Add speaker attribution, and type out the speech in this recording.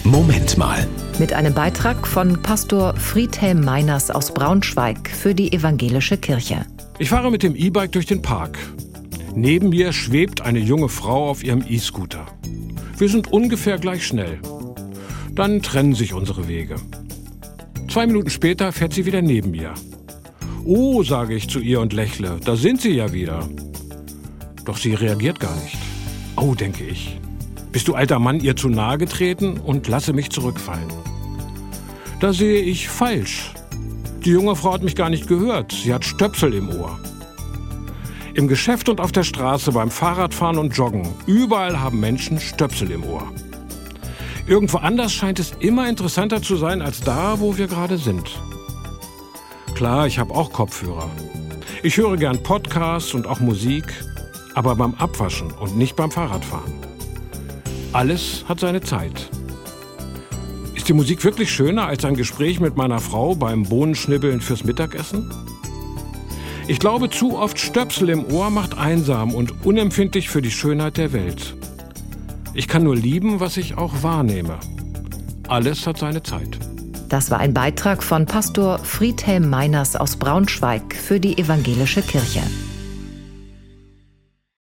Speaker 1: Moment mal.
Speaker 2: Mit einem Beitrag von Pastor Friedhelm Meiners aus Braunschweig für die Evangelische Kirche.
Speaker 3: Ich fahre mit dem E-Bike durch den Park. Neben mir schwebt eine junge Frau auf ihrem E-Scooter. Wir sind ungefähr gleich schnell. Dann trennen sich unsere Wege. 2 Minuten später fährt sie wieder neben mir. Oh, sage ich zu ihr und lächle, da sind Sie ja wieder. Doch sie reagiert gar nicht. Oh, denke ich. Bist du, alter Mann, ihr zu nahe getreten und lasse mich zurückfallen. Da sehe ich falsch. Die junge Frau hat mich gar nicht gehört. Sie hat Stöpsel im Ohr. Im Geschäft und auf der Straße, beim Fahrradfahren und Joggen, überall haben Menschen Stöpsel im Ohr. Irgendwo anders scheint es immer interessanter zu sein als da, wo wir gerade sind. Klar, ich habe auch Kopfhörer. Ich höre gern Podcasts und auch Musik, aber beim Abwaschen und nicht beim Fahrradfahren. Alles hat seine Zeit. Ist die Musik wirklich schöner als ein Gespräch mit meiner Frau beim Bohnenschnibbeln fürs Mittagessen? Ich glaube, zu oft Stöpsel im Ohr macht einsam und unempfindlich für die Schönheit der Welt. Ich kann nur lieben, was ich auch wahrnehme. Alles hat seine Zeit.
Speaker 2: Das war ein Beitrag von Pastor Friedhelm Meiners aus Braunschweig für die Evangelische Kirche.